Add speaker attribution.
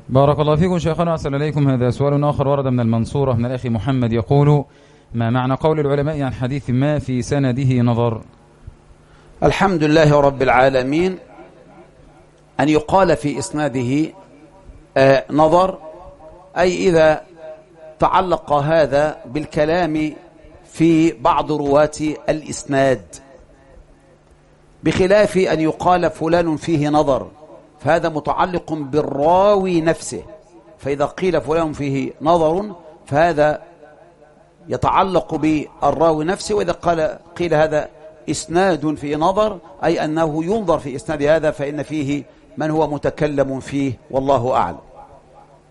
Speaker 1: بارك الله فيكم شيخنا وأحسن إليكم. هذا سؤال آخر ورد من المنصورة من الأخ محمد يقول: ما معنى قول العلماء عن حديث ما في سنده نظر؟
Speaker 2: الحمد لله رب العالمين. أن يقال في إسناده نظر، أي إذا تعلق هذا بالكلام في بعض رواة الإسناد، بخلاف أن يقال فلان فيه نظر، فهذا متعلق بالراوي نفسه. فإذا قيل فلان فيه نظر فهذا يتعلق بالراوي نفسه، وإذا قيل هذا إسناد فيه نظر أي أنه ينظر في إسناد هذا، فإن فيه من هو متكلم فيه، والله أعلم.